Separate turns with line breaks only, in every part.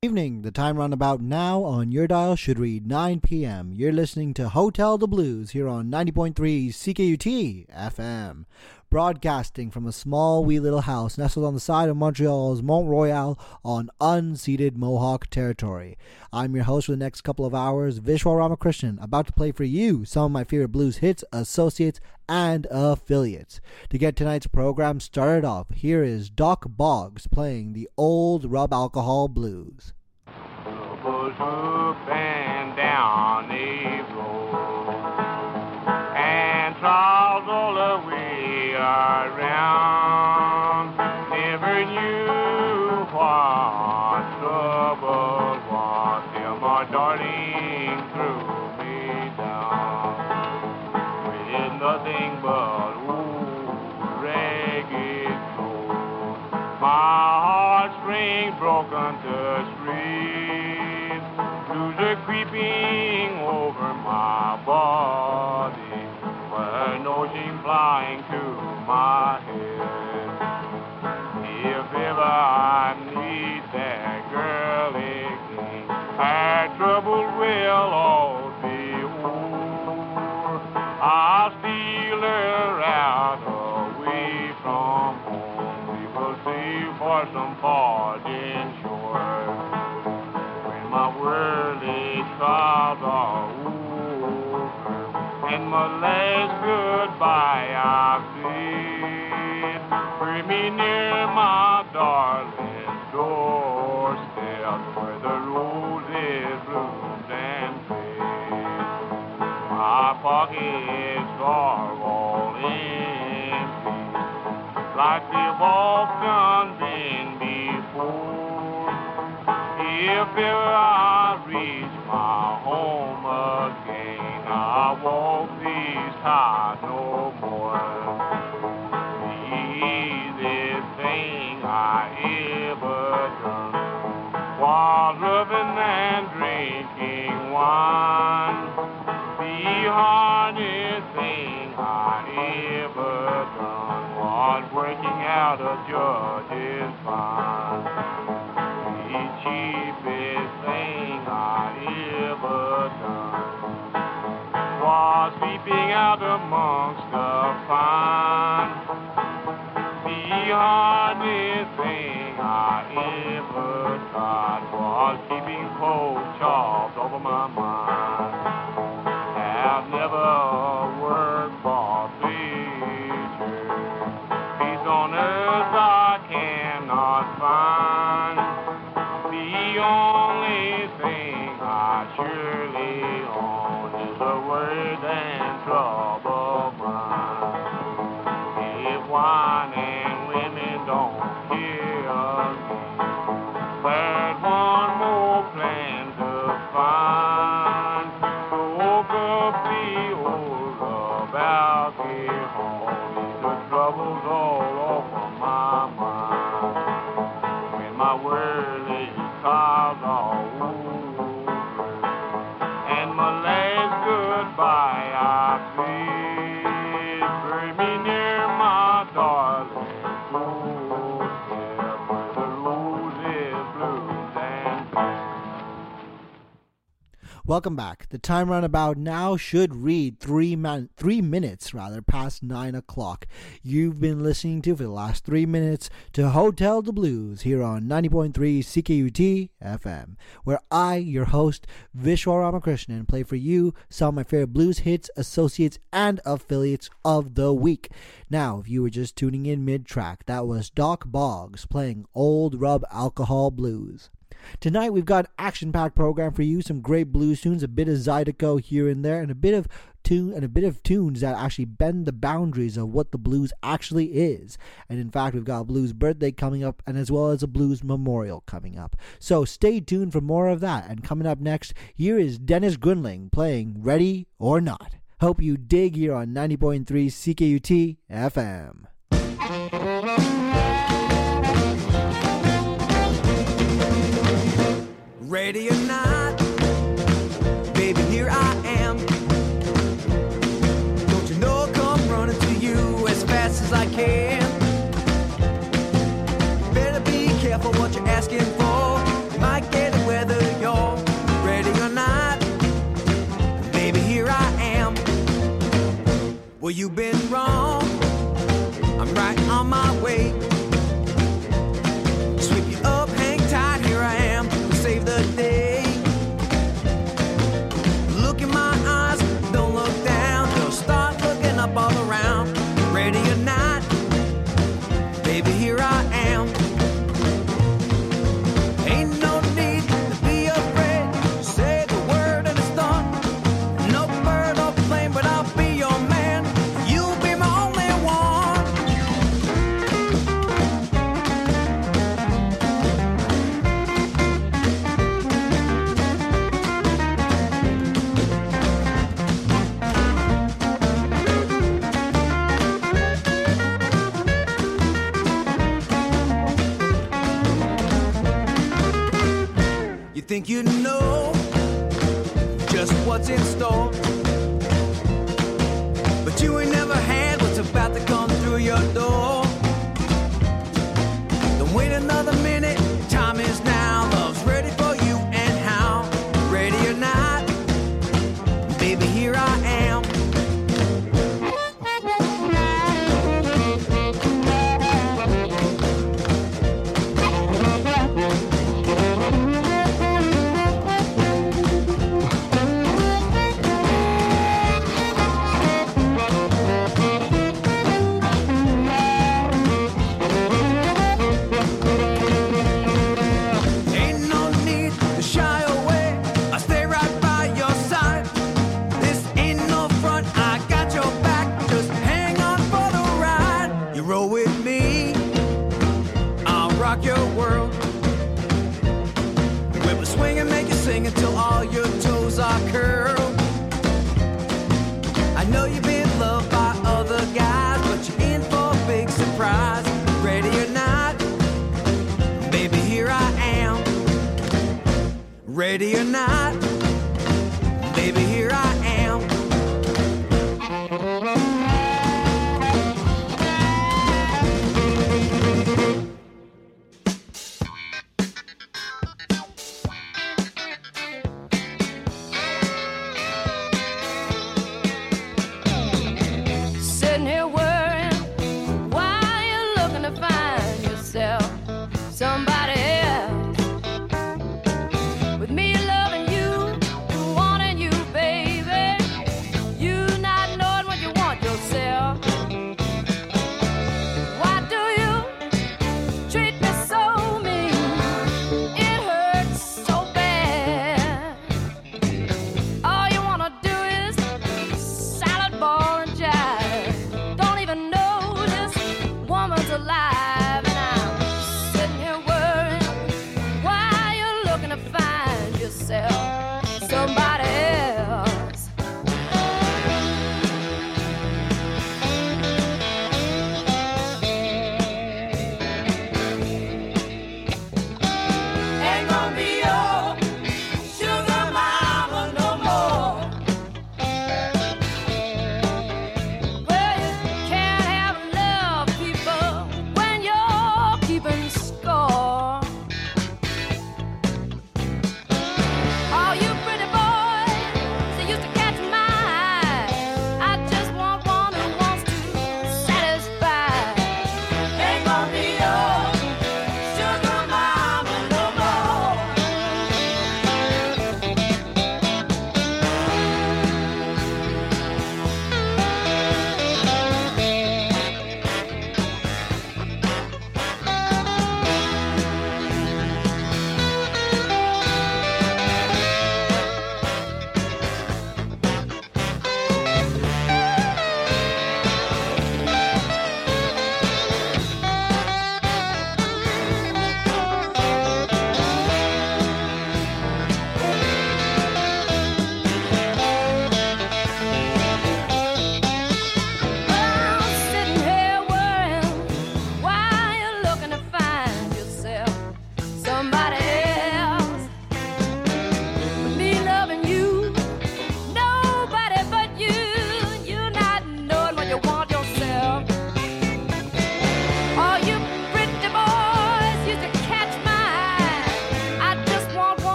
Evening. The time roundabout now on your dial should read 9 p.m. You're listening to Hotel de Blues here on 90.3 CKUT FM, broadcasting from a small wee little house nestled on the side of Montreal's Mont Royal on unceded Mohawk territory. I'm your host for the next couple of hours, Vishwa Ramakrishnan, about to play for you some of my favorite blues hits, associates, and affiliates. To get tonight's program started off, here is Doc Boggs playing the old Rub Alcohol Blues.
Troubles up and down the road, and trials all the way around. Never knew what trouble was till my darling threw me down with nothing but old ragged clothes. My heartstrings broken to shreds, blues are creeping over my body, where no shame flying to my head. If ever I meet that girl again, our trouble will all be over. I'll steal her out away from home. We will sail for some foreign shore, when my worldly trials are over, and my last goodbye I've said. Bring me near my darling's doorstep, where the roses bloomed and fade. My pockets are all empty, like they've often been before. If ever I reach my home again, I won't these ties no more. The easiest thing I ever done was rubbing and drinking wine. The hardest thing I ever done was working out a judge's fine. The cheapest thing I ever done was sleeping out amongst the fine. The hardest thing I ever tried was keeping cold jobs over my mind. I've never worked for pleasure, peace on earth I cannot find. The only thing I surely own is a word and trouble mine. If wine and women don't kill me, there's one more plan to find. Soak up the old rub alcohol, the troubles all over my mind. When my worldly trials are over, and my last goodbye I bid, bring me near my darling doorstep, where the roses bloomed and
Welcome back. The time roundabout now should read 3 minutes past 9 o'clock. You've been listening to for the last 3 minutes to Hotel de Blues here on 90.3 CKUT FM, where I, your host, Vishwa Ramakrishnan, play for you some of my favorite blues hits, associates, and affiliates of the week. Now, if you were just tuning in mid-track, that was Doc Boggs playing Old Rub Alcohol Blues. Tonight we've got an action-packed program for you, some great blues tunes, a bit of Zydeco here and there, and a bit of tunes that actually bend the boundaries of what the blues actually is. And in fact, we've got a blues birthday coming up, and as well as a blues memorial coming up. So stay tuned for more of that. And coming up next, here is Dennis Grunling playing Ready or Not. Hope you dig here on 90.3 CKUT FM.
Ready or not, baby, here I am. Don't you know, come running to you as fast as I can. Better be careful what you're asking for. You might get Well, you've been wrong. I'm right on my way. Sweep you up, hang tight, here I am to save the day. Look in my eyes, don't look down. Don't start looking up all around. Ready or not, baby, here I am. Ain't no need to be afraid. Say the word and it's done. No bird or plane, but I'll be your man. You'll be my only one. You think you know just what's in store, but you ain't never had what's about to come through your door. Don't wait another minute, time is now. Love's ready for you and how. Ready or not, baby, here I am. Ain't no need to shy away. I stay right by your side. This ain't no front, I got your back. Just hang on for the ride. You roll with me, I'll rock your world. Whip a swing and make you sing until all your toes are curled. I know you've been loved by other guys, but you're in for a big surprise. Ready or not, baby, here I am. Ready or not, baby, here I am.
Sitting here worrying, why you looking to find yourself somebody else? With me loving you, wanting you, baby, you not knowing what you want yourself. Why do you treat me so mean? It hurts so bad. All you wanna do is salad ball and jive. Don't even know this woman's alive, and I'm sitting here worrying why you're looking to find yourself somebody else. Ain't gonna be your sugar mama no more. Well, you can't have love, people, when you're keeping score.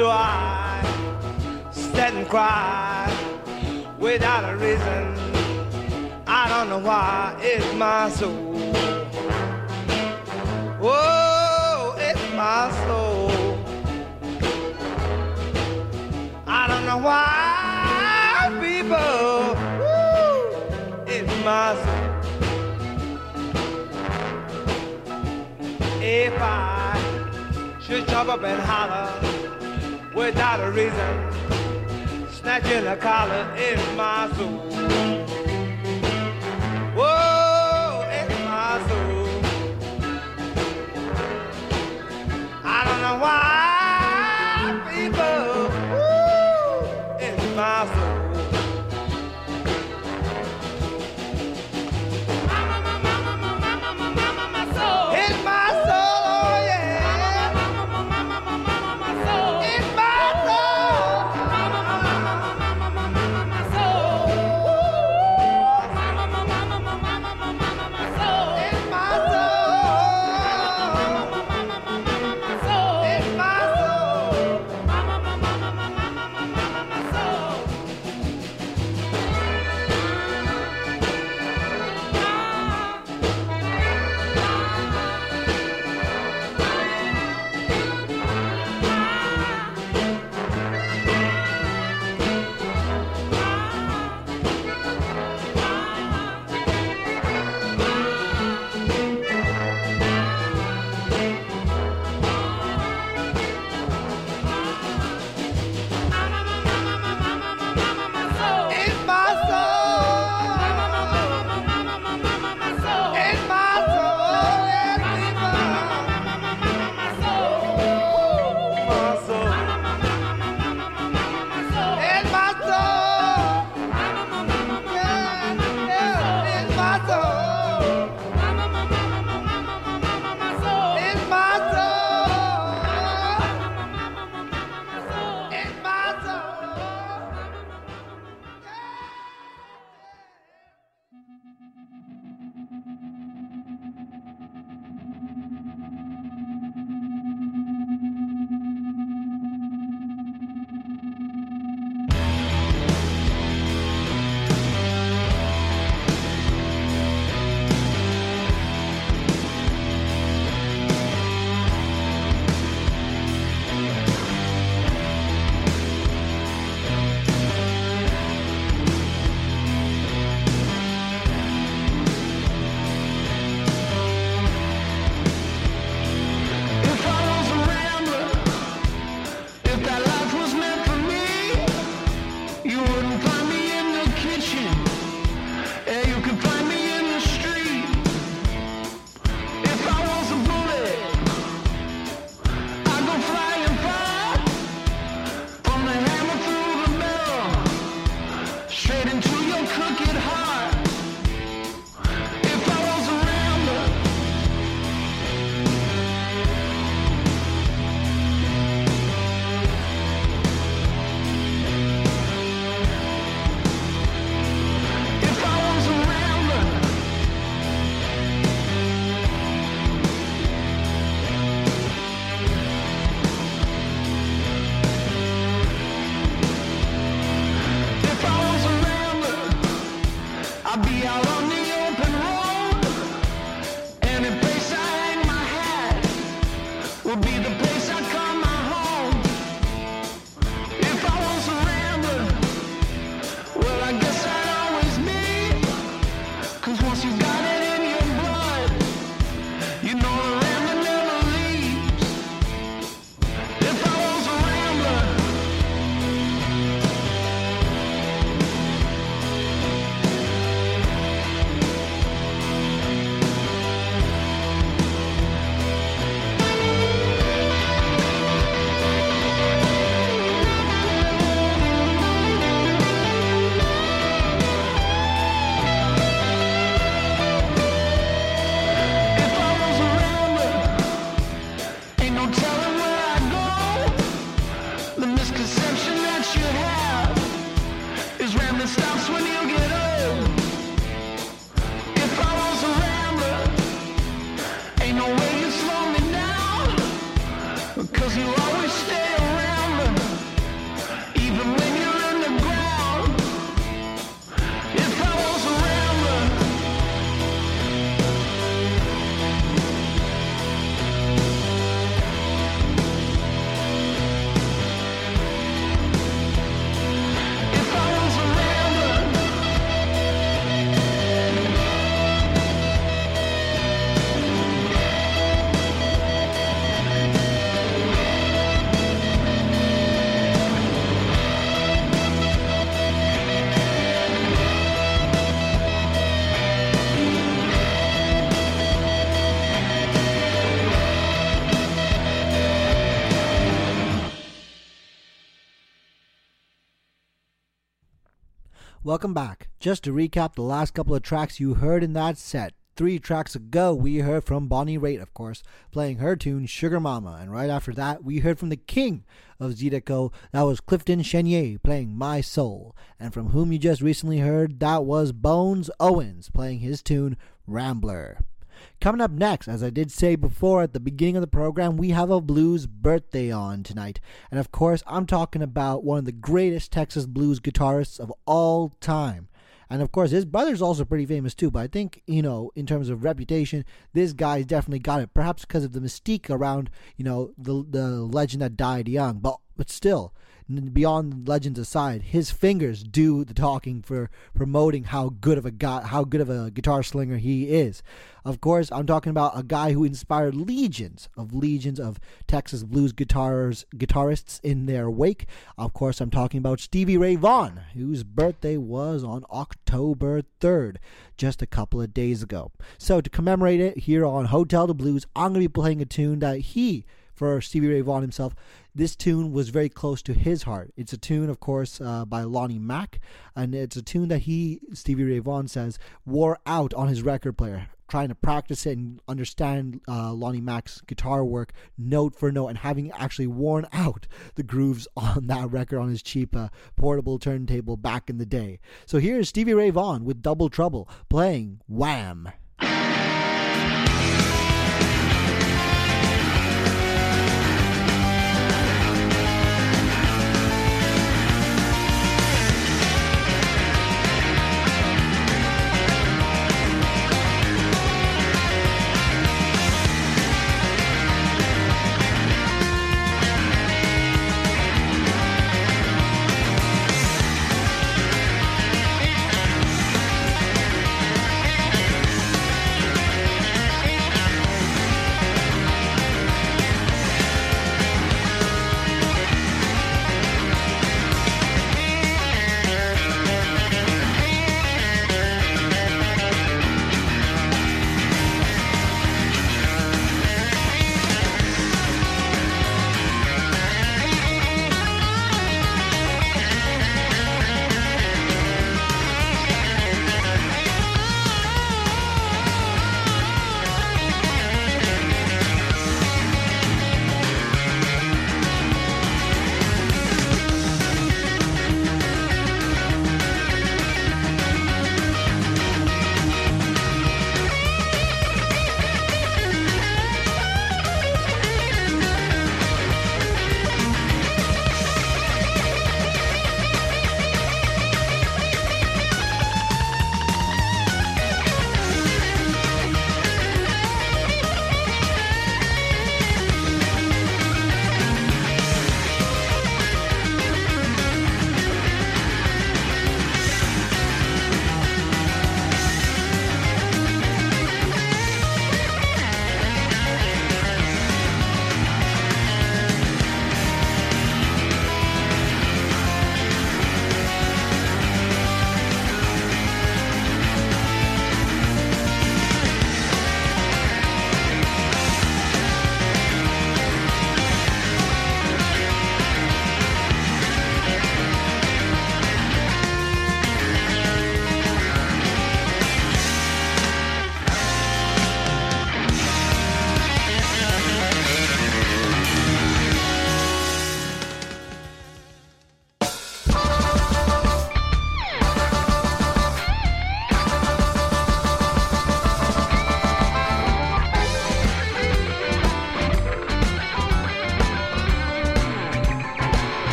do I sit and cry without a reason? I don't know why. It's my soul. Oh, it's my soul. I don't know why, people. Woo, it's my soul. If I should jump up and holler without a reason, snatching a collar, it's my soul. Whoa, it's my soul. I don't know why, people. Woo, it's my soul.
Welcome back. Just to recap the last couple of tracks you heard in that set. 3 tracks ago, we heard from Bonnie Raitt, of course, playing her tune Sugar Mama. And right after that, we heard from the king of Zydeco, that was Clifton Chenier, playing My Soul. And from whom you just recently heard, that was Bones Owens, playing his tune Rambler. Coming up next, as I did say before at the beginning of the program, we have a blues birthday on tonight. And of course, I'm talking about one of the greatest Texas blues guitarists of all time. And of course, his brother's also pretty famous too, but I think, in terms of reputation, this guy's definitely got it. Perhaps because of the mystique around, the legend that died young. But still, beyond legends aside, his fingers do the talking for promoting how good of a guitar slinger he is. Of course, I'm talking about a guy who inspired legions of Texas blues guitarists in their wake. Of course, I'm talking about Stevie Ray Vaughan, whose birthday was on October 3rd, just a couple of days ago. So to commemorate it here on Hotel de Blues, I'm going to be playing a tune that for Stevie Ray Vaughan himself, this tune was very close to his heart. It's a tune, of course, by Lonnie Mack, and it's a tune that Stevie Ray Vaughan says, wore out on his record player, trying to practice it and understand Lonnie Mack's guitar work note for note, and having actually worn out the grooves on that record on his cheap portable turntable back in the day. So here's Stevie Ray Vaughan with Double Trouble, playing Wham!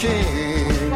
king.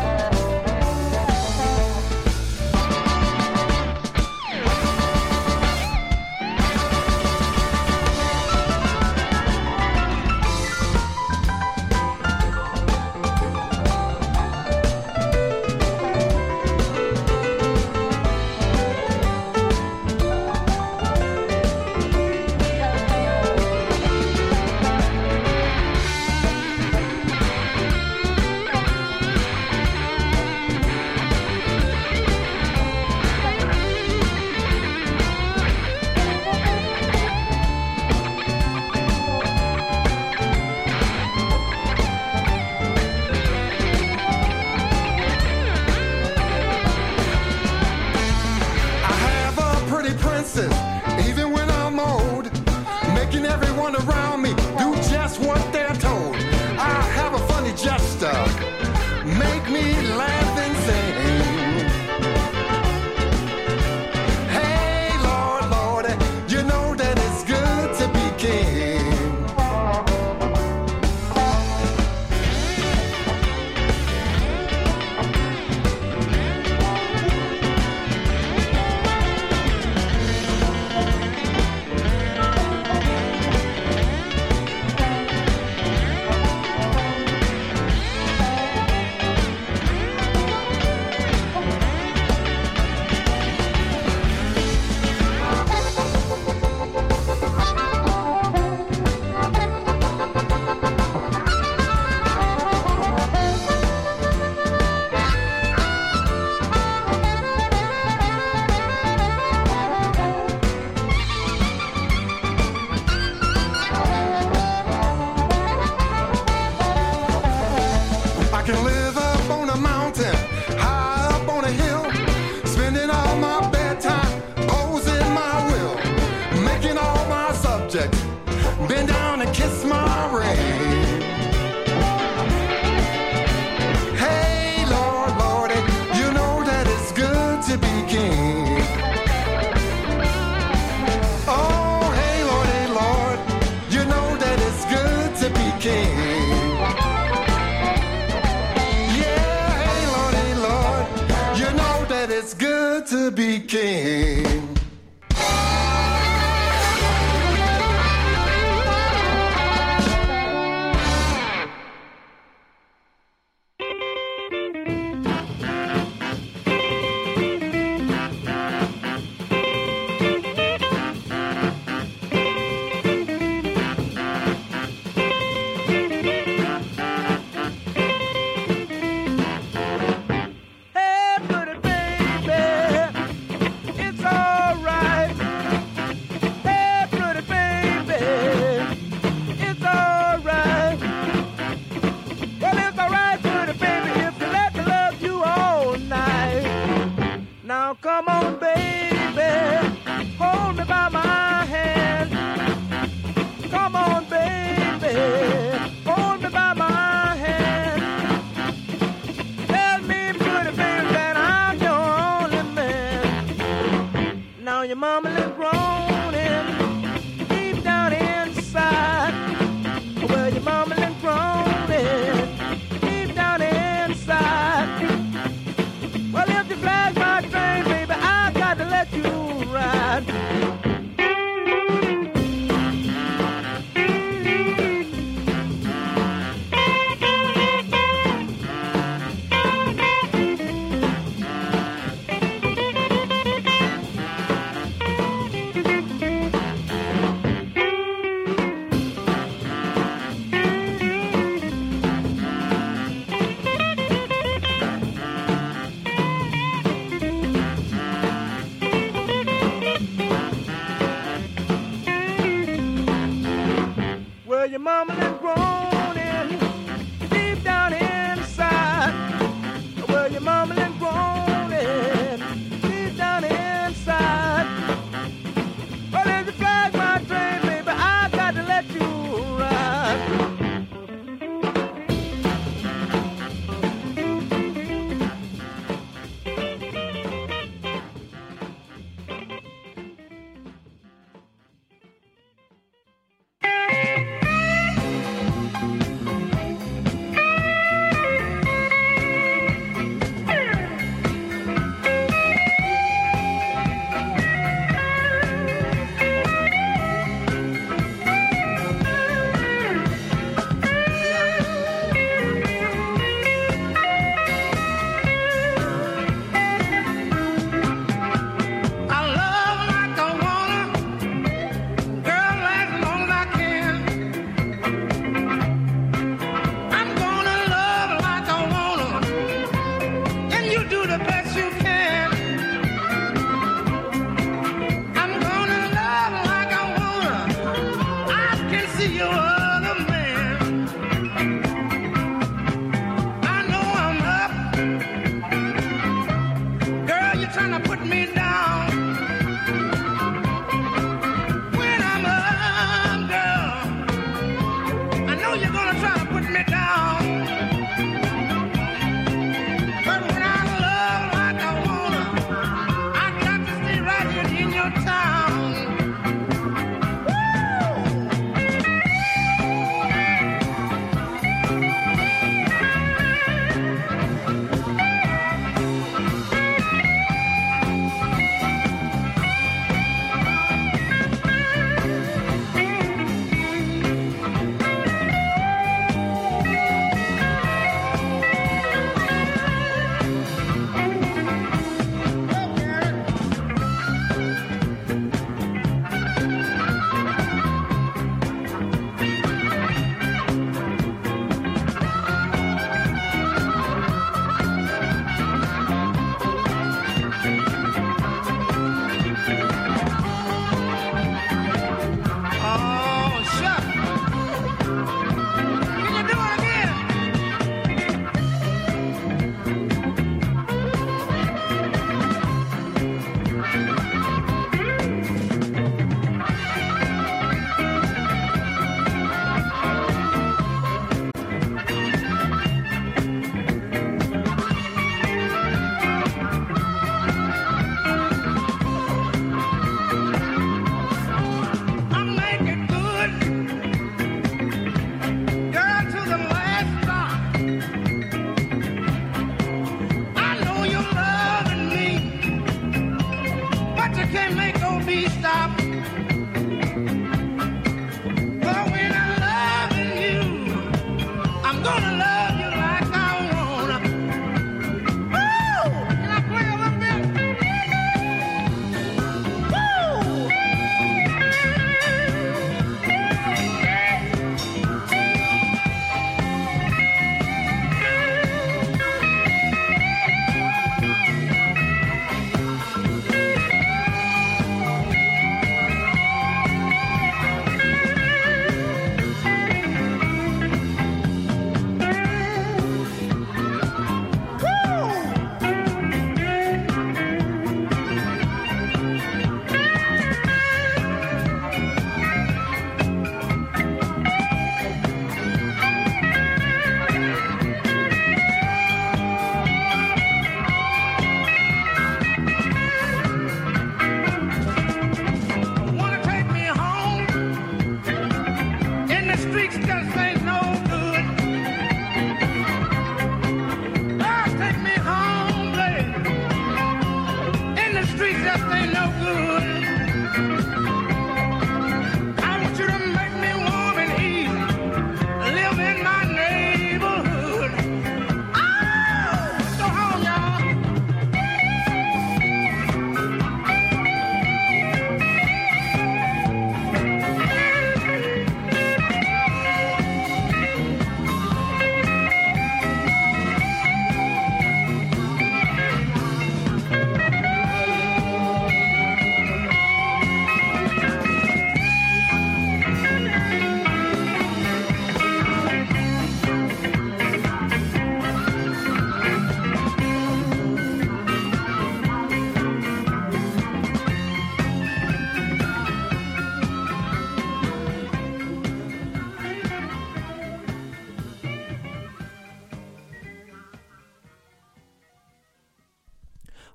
Even when I'm old, making everyone around me do just what they're told. I have a funny gesture, make me laugh and sing. Hey, Lord, Lord, you know that it's good to be king. I can live up on a mountain, high up on a hill, spending all my bedtime posing my will, making all my subjects bend down and kiss my ring. Hey, Lord, Lordy, you know that it's good to be king. Oh, hey, Lordy, Lord, you know that it's good to be king. It's good to be king.
Hey, pretty baby, it's all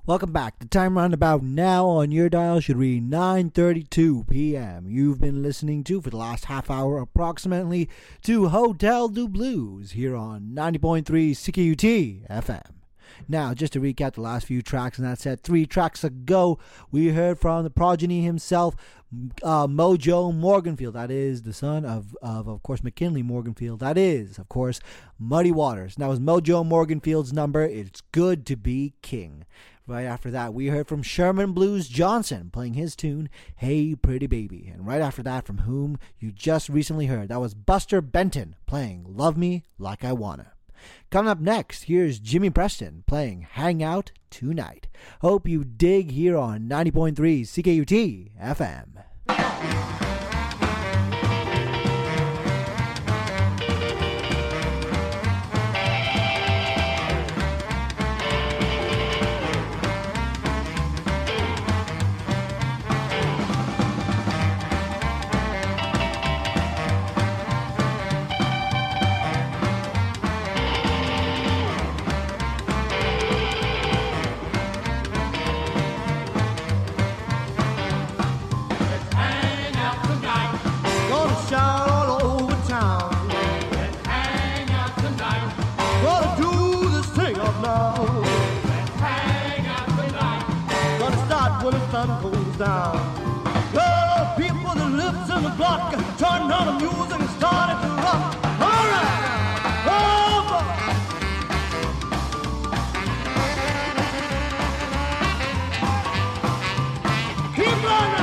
Welcome back. The time roundabout now on your dial should read 9:32 p.m. You've been listening to, for the last half hour approximately, to Hotel du Blues here on 90.3 CKUT FM. Now, just to recap the last few tracks in that set, 3 tracks ago, we heard from the progeny himself, Mojo Morganfield. That is the son of course, McKinley Morganfield. That is, of course, Muddy Waters. That was Mojo Morganfield's number, It's Good to Be King. Right after that, we heard from Sherman Blues Johnson playing his tune, Hey Pretty Baby. And right after that, from whom you just recently heard, that was Buster Benton playing Love Me Like I Wanna. Coming up next, here's Jimmy Preston playing Hang Out Tonight. Hope you dig here on 90.3 CKUT FM.
Down. Oh, people that lives in the block turned on the music and started to rock. All right, over. Keep running.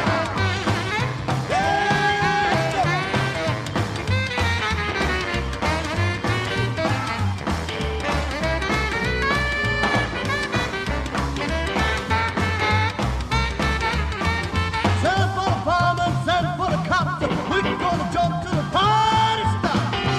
Send for the fireman, send for the cops. We can go to jump to the party stop.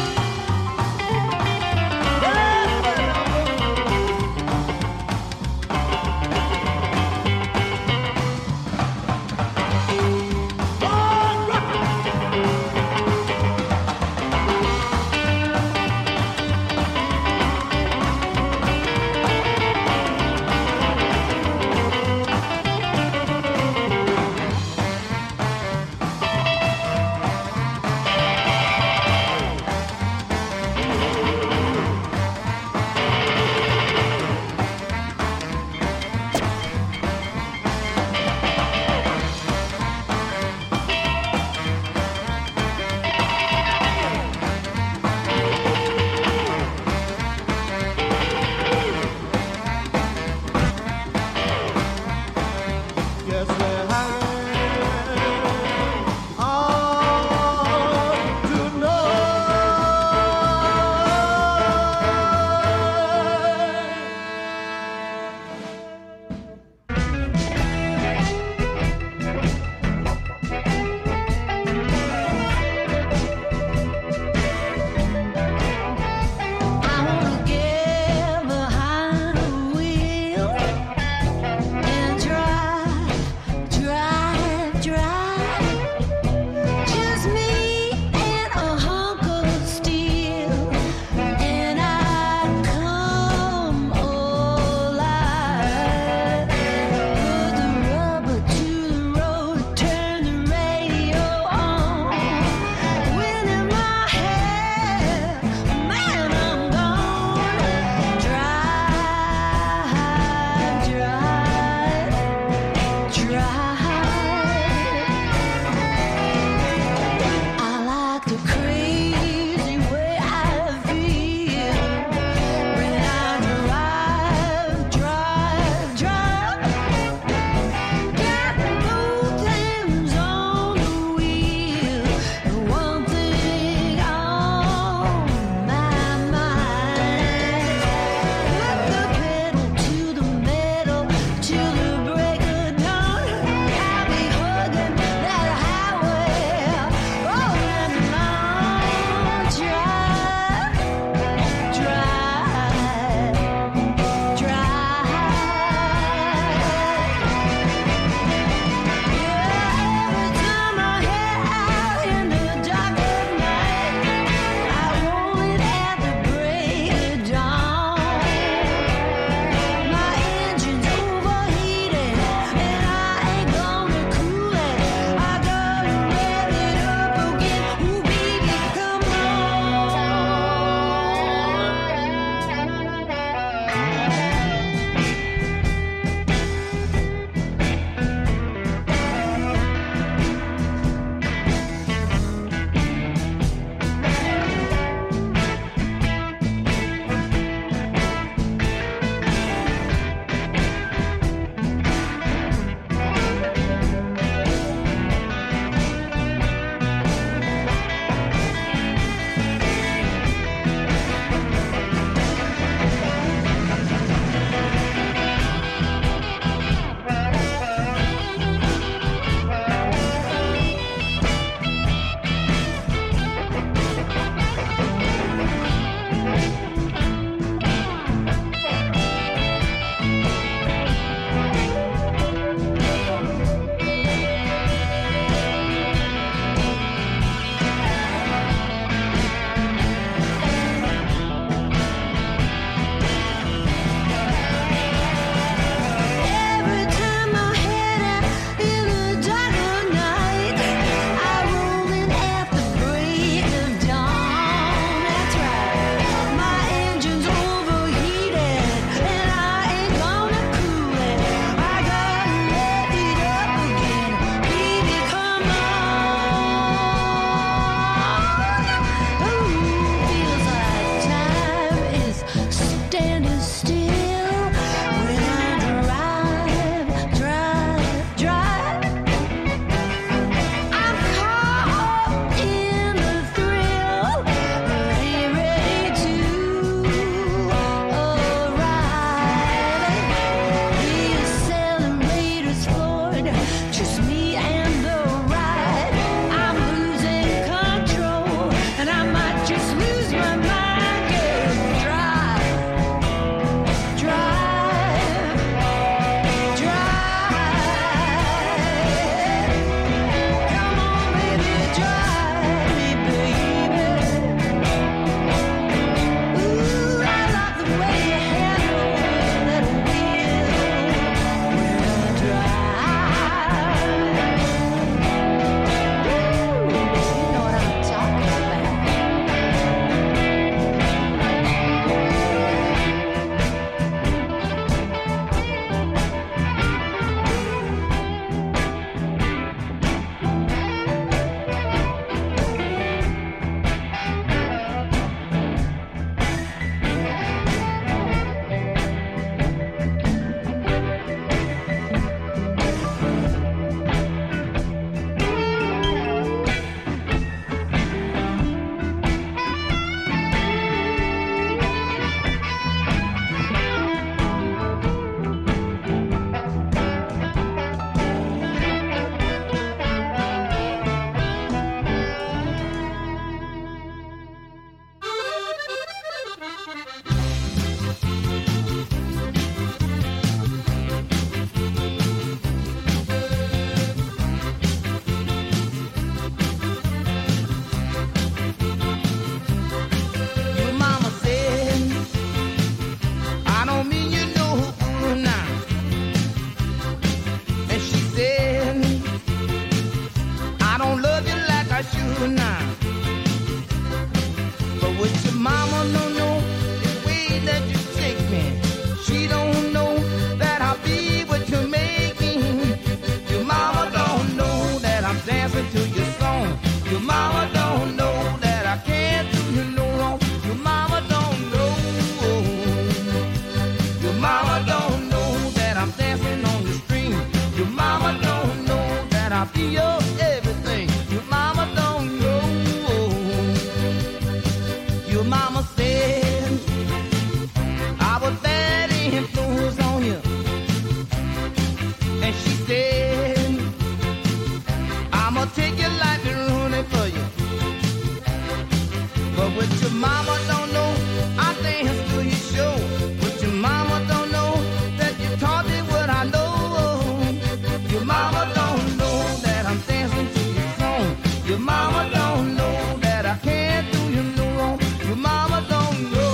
mama don't know I dance to your show. But your mama don't know that you taught me what I know. Your mama don't know that I'm dancing to your song. Your mama don't know that I can't do you no wrong. Your mama don't know.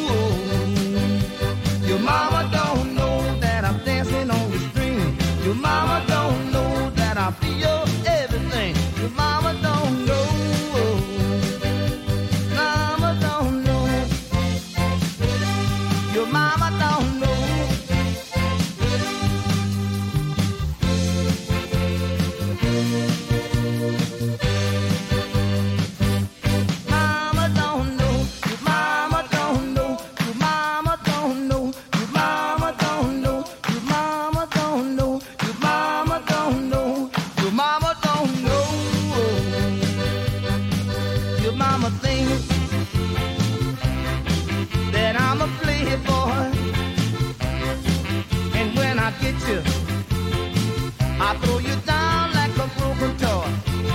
Your mama don't know that I'm dancing on the string. Your mama don't know that I feel everything. Your mama don't know. Mama don't know. Your mama don't know. Mama don't know. Your mama don't know. Your mama don't know. Your mama don't know. Your mama don't know. Your mama don't know. Your mama don't know. Your mama thinks that I'm a playboy, and when I get you, I throw you down like a broken toy.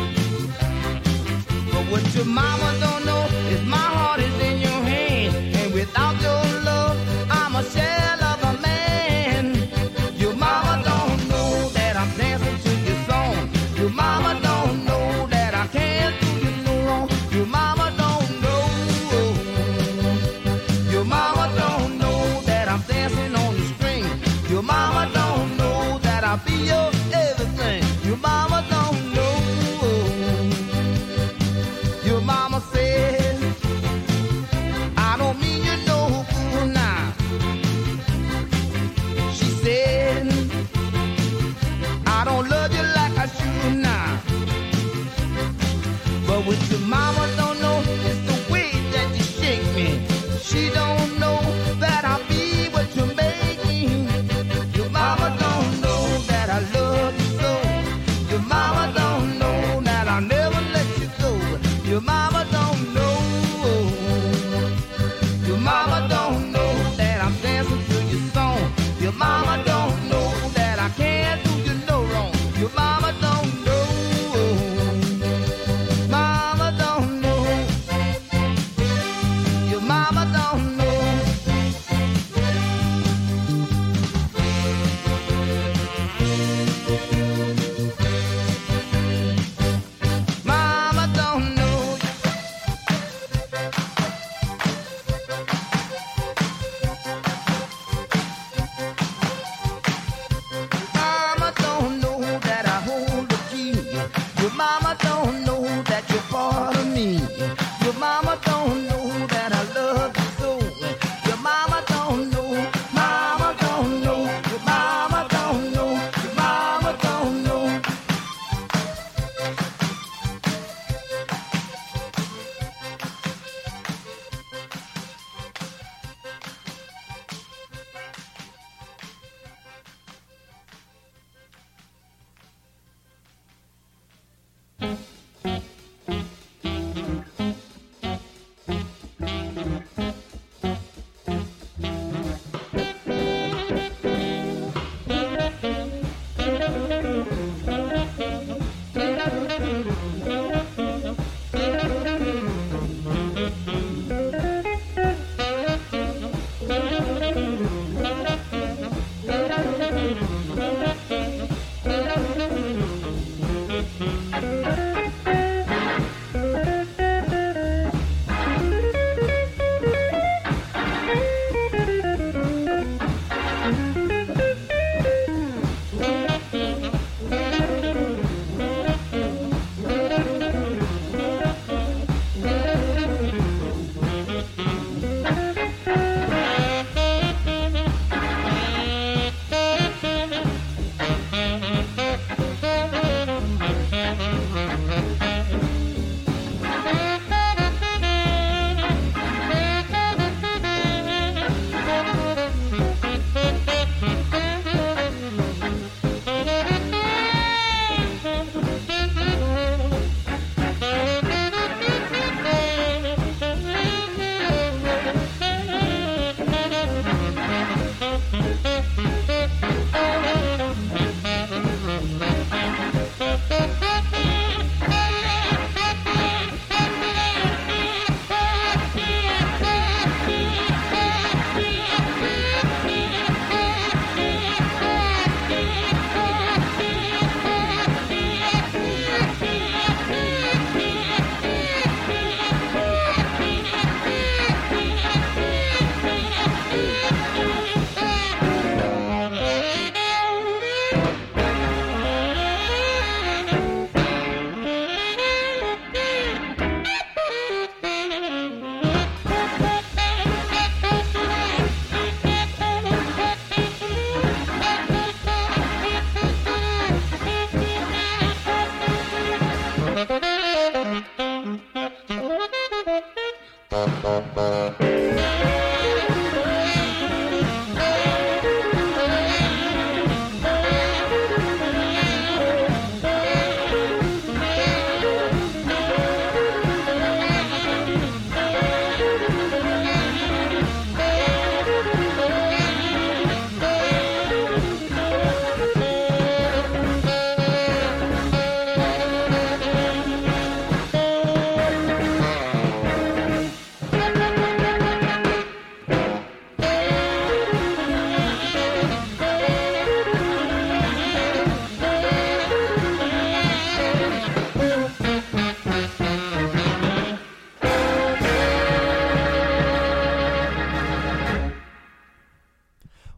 But what your mama don't know is my heart is in your hand, and without your love, I'm a shell of a man. Your mama don't know that I'm dancing to your song. Your mama don't know that I can't do you no wrong. Your mama don't know. Your mama don't know that I'm dancing on the string. Your mama don't know that I feel everything. Your mama don't know. Your mama said, I don't mean you no good now. She said, I don't love you like I should now. But what your mama don't know is the way that you shake me. She don't know that I be what you make me. Your mama don't know that I love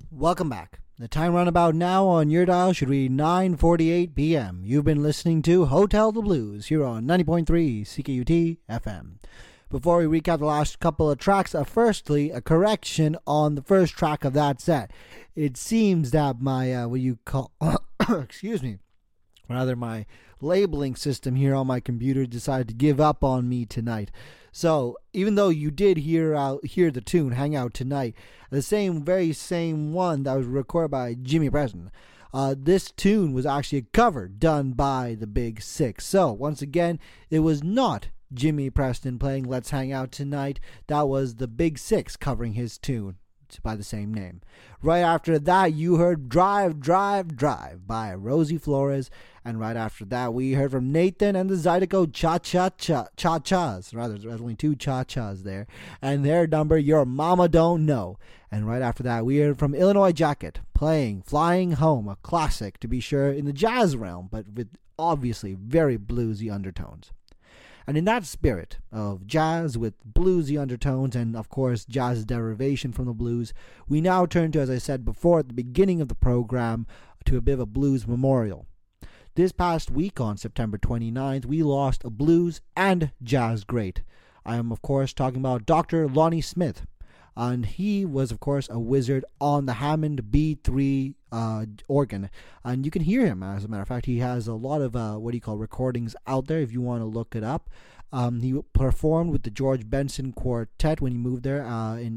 Welcome back. The time roundabout now on your dial should read 9:48 p.m. You've been listening to Hotel the Blues here on 90.3 CKUT FM. Before we recap the last couple of tracks, firstly, a correction on the first track of that set. It seems that my, excuse me, rather my labeling system here on my computer decided to give up on me tonight. So even though you did hear the tune "Hang Out Tonight," the very same one that was recorded by Jimmy Preston, this tune was actually a cover done by the Big Six. So once again, it was not Jimmy Preston playing "Let's Hang Out Tonight." That was the Big Six covering his tune by the same name. Right after that, you heard "Drive, Drive, Drive" by Rosie Flores, and right after that, we heard from Nathan and the Zydeco Cha-Chas. Rather, there's only two Cha-Chas there, and their number, "Your Mama Don't Know." And right after that, we heard from Illinois Jacket playing "Flying Home," a classic to be sure in the jazz realm, but with obviously very bluesy undertones. And in that spirit of jazz with bluesy undertones and, of course, jazz's derivation from the blues, we now turn to, as I said before at the beginning of the program, to a bit of a blues memorial. This past week on September 29th, we lost a blues and jazz great. I am, of course, talking about Dr. Lonnie Smith. And he was, of course, a wizard on the Hammond B3 organ. And you can hear him, as a matter of fact. He has a lot of, recordings out there if you want to look it up. He performed with the George Benson Quartet when he moved there in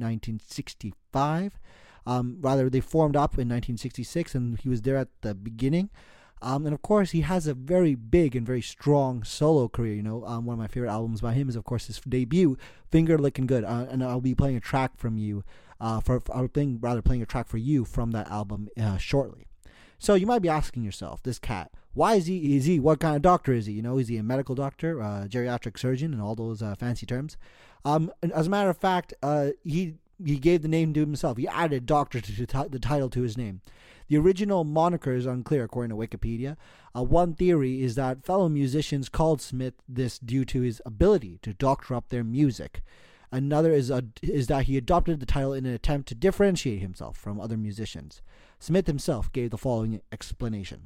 1965. They formed up in 1966, and he was there at the beginning. And of course, he has a very big and very strong solo career. One of my favorite albums by him is, of course, his debut, "Finger Lickin' Good." And I'll be playing a track from you, playing a track for you from that album shortly. So you might be asking yourself, this cat, why is he? What kind of doctor is he? Is he a medical doctor, geriatric surgeon, and all those fancy terms? As a matter of fact, he gave the name to himself. He added doctor to the title to his name. The original moniker is unclear, according to Wikipedia. One theory is that fellow musicians called Smith this due to his ability to doctor up their music. Another is that he adopted the title in an attempt to differentiate himself from other musicians. Smith himself gave the following explanation.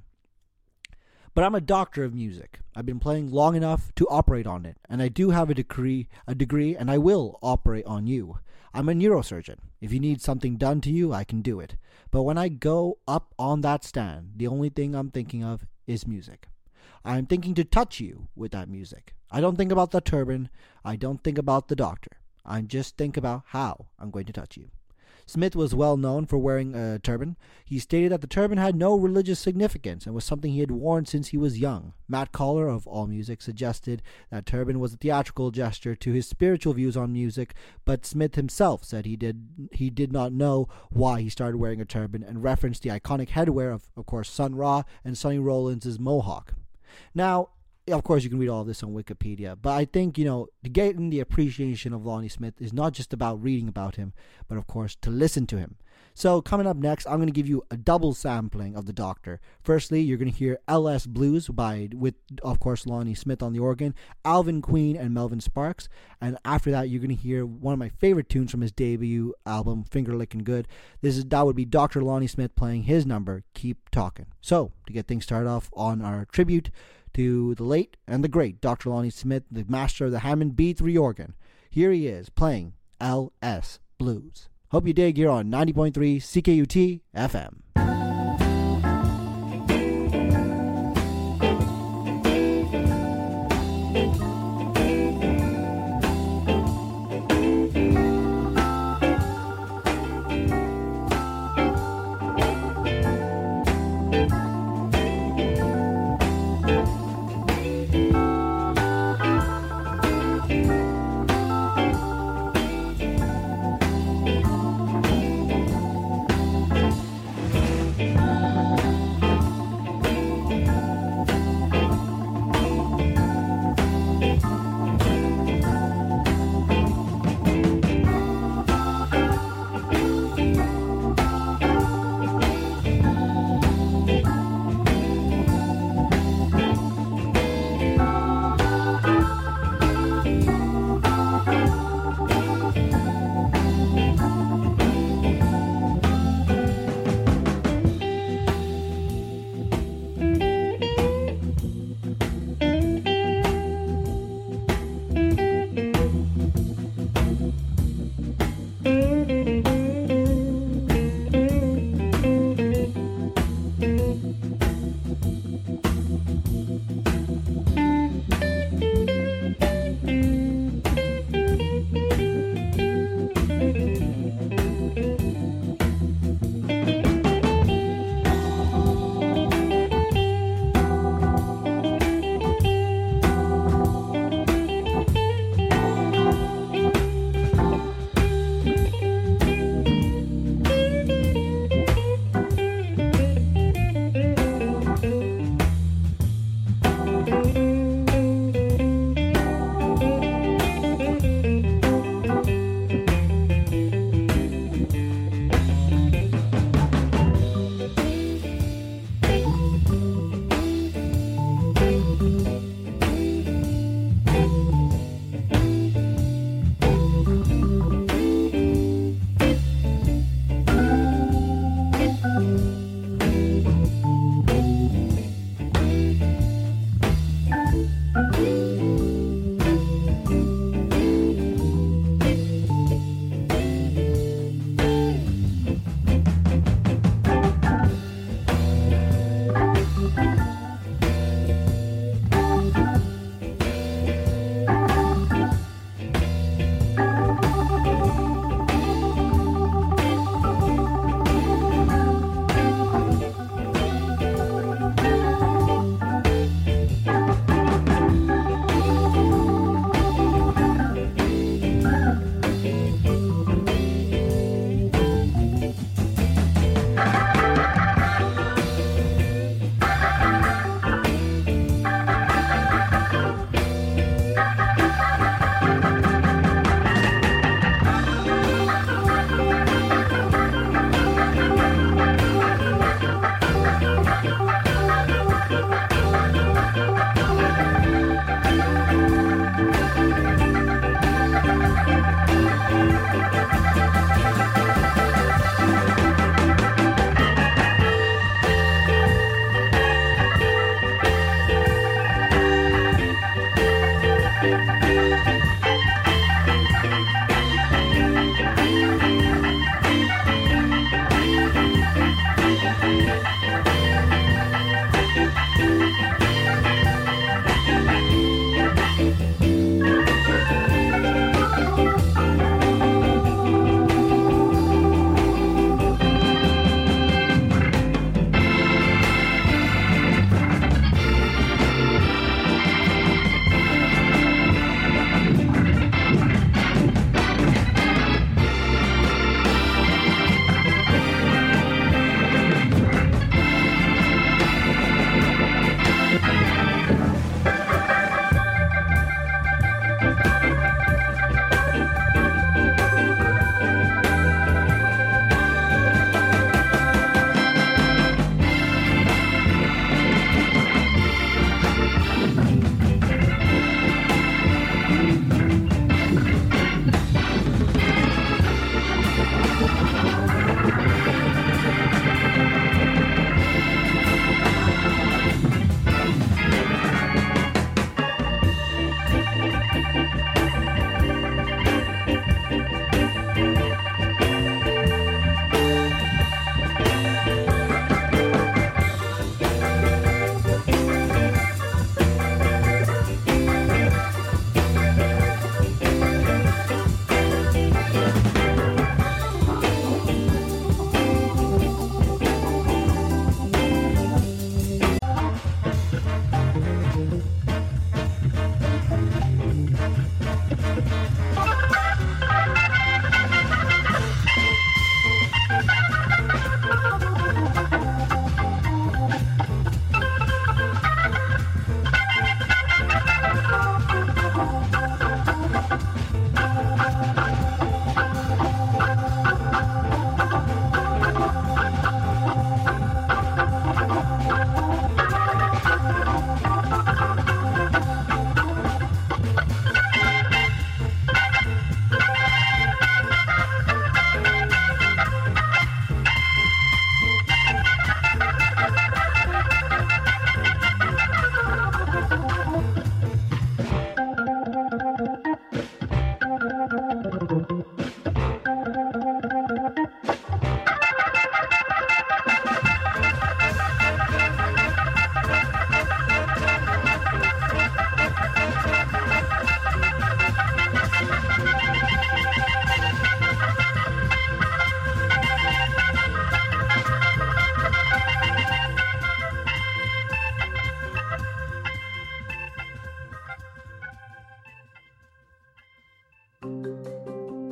"But I'm a doctor of music. I've been playing long enough to operate on it, and I do have a degree, and I will operate on you. I'm a neurosurgeon. If you need something done to you, I can do it. But when I go up on that stand, the only thing I'm thinking of is music. I'm thinking to touch you with that music. I don't think about the turban. I don't think about the doctor. I just think about how I'm going to touch you." Smith was well known for wearing a turban. He stated that the turban had no religious significance and was something he had worn since he was young. Matt Collar of AllMusic suggested that turban was a theatrical gesture to his spiritual views on music, but Smith himself said he did not know why he started wearing a turban and referenced the iconic headwear of course, Sun Ra and Sonny Rollins' mohawk. Now, of course, you can read all this on Wikipedia, but I think, to get in the appreciation of Lonnie Smith is not just about reading about him, but of course, to listen to him. So coming up next, I'm going to give you a double sampling of the Doctor. Firstly, you're going to hear LS Blues with, of course, Lonnie Smith on the organ, Alvin Queen and Melvin Sparks, and after that, you're going to hear one of my favorite tunes from his debut album, Finger Lickin' Good. That would be Dr. Lonnie Smith playing his number, Keep Talkin'. So, to get things started off on our tribute to the late and the great Dr. Lonnie Smith, the master of the Hammond B3 organ. Here he is playing LS Blues. Hope you dig here on 90.3 CKUT FM.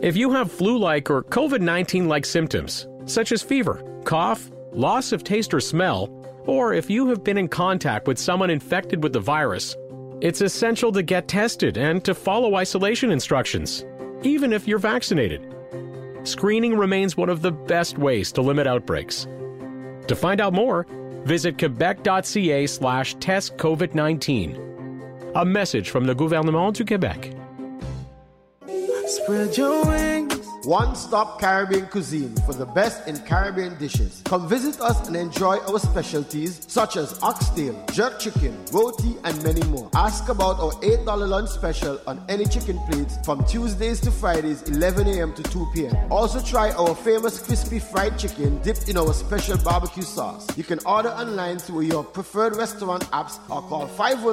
If you have flu-like or COVID-19-like symptoms, such as fever, cough, loss of taste or smell, or if you have been in contact with someone infected with the virus, it's essential to get tested and to follow isolation instructions, even if you're vaccinated. Screening remains one of the best ways to limit outbreaks. To find out more, visit quebec.ca/testcovid19. A message from the Gouvernement du Québec.
Spread your wings.
One-stop Caribbean cuisine for the best in Caribbean dishes. Come visit us and enjoy our specialties such as oxtail, jerk chicken, roti, and many more. Ask about our $8 lunch special on any chicken plates from Tuesdays to Fridays, 11 a.m. to 2 p.m. Also try our famous crispy fried chicken dipped in our special barbecue sauce. You can order online through your preferred restaurant apps or call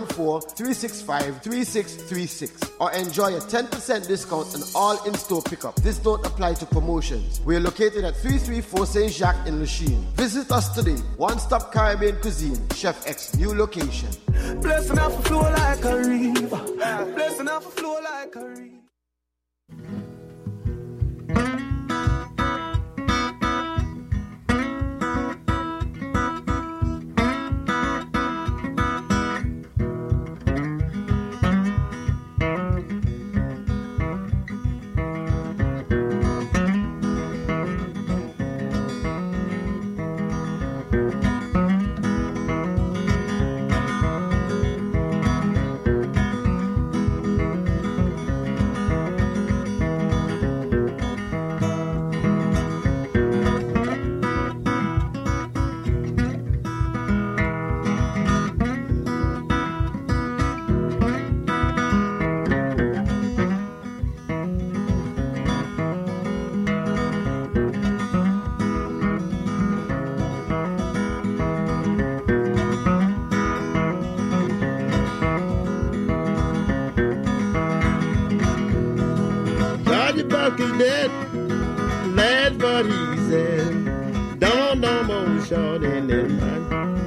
514-365-3636 or enjoy a 10% discount on all in-store pickup. This don't apply to promotions. We are located at 334 Saint Jacques in Lachine. Visit us today. One-stop Caribbean cuisine, Chef X new location.
Blessing off a flow like a river. Blessing off a flow like a river.
Is dead, lad, but he said, don't no more short in that man.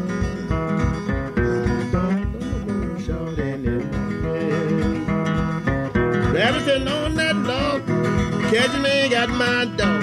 Don't no more short in that man. Rabbit said, on that dog, catch me, got my dog.